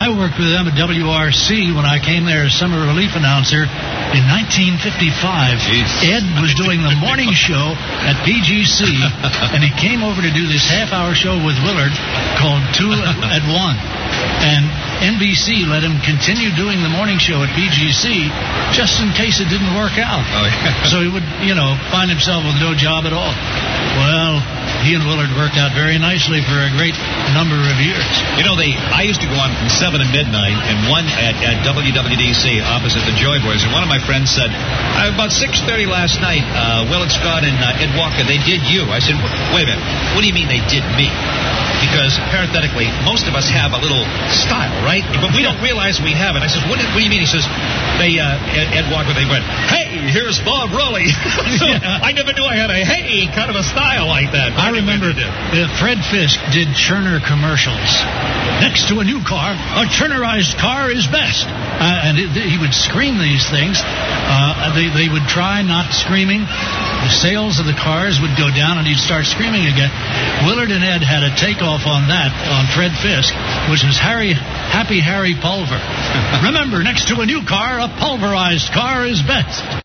I worked with them at WRC when I came there as summer relief announcer in 1955. Jeez. Ed was doing the morning show at BGC, and he came over to do this half-hour show with Willard called 2 at 1. And NBC let him continue doing the morning show at BGC just in case it didn't work out. Oh, yeah. So he would, find himself with no job at all. Well, he and Willard worked out very nicely for a great number of years. I used to go on from 7 to midnight, and one at WWDC opposite the Joy Boys, and one of my friends said, about 6:30 last night, Willard Scott and Ed Walker, they did you. I said, wait a minute, what do you mean they did me? Because, parenthetically, most of us have a little style, right? But we don't realize we have it. I says, what do you mean? He says, Ed Walker, they went, hey, here's Bob Rowley. So I never knew I had a hey kind of a style like that. I remember Fred Fisk did Churner commercials. Next to a new car, a Churnerized car is best. And he would scream these things. They would try not screaming. The sales of the cars would go down, and he'd start screaming again. Willard and Ed had a takeoff on that, on Fred Fisk, which was Happy Harry Pulver. Remember, next to a new car, a pulverized car is best.